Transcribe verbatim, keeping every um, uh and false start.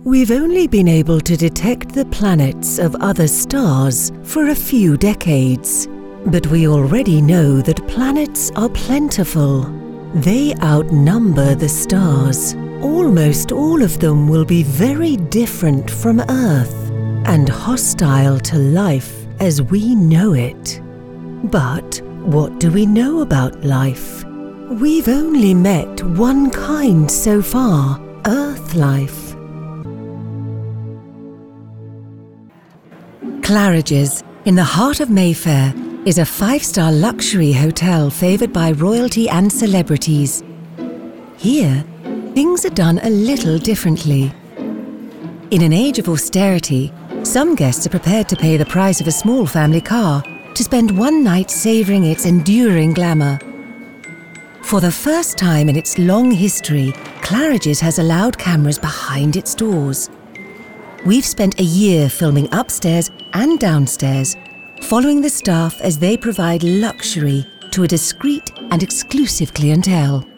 We've only been able to detect the planets of other stars for a few decades, but we already know that planets are plentiful. They outnumber the stars. Almost all of them will be very different from Earth and hostile to life as we know it. But what do we know about life? We've only met one kind so far, Earth life. Claridge's, in the heart of Mayfair, is a five-star luxury hotel favoured by royalty and celebrities. Here, things are done a little differently. In an age of austerity, some guests are prepared to pay the price of a small family car to spend one night savouring its enduring glamour. For the first time in its long history, Claridge's has allowed cameras behind its doors. We've spent a year filming upstairs and downstairs, following the staff as they provide luxury to a discreet and exclusive clientele.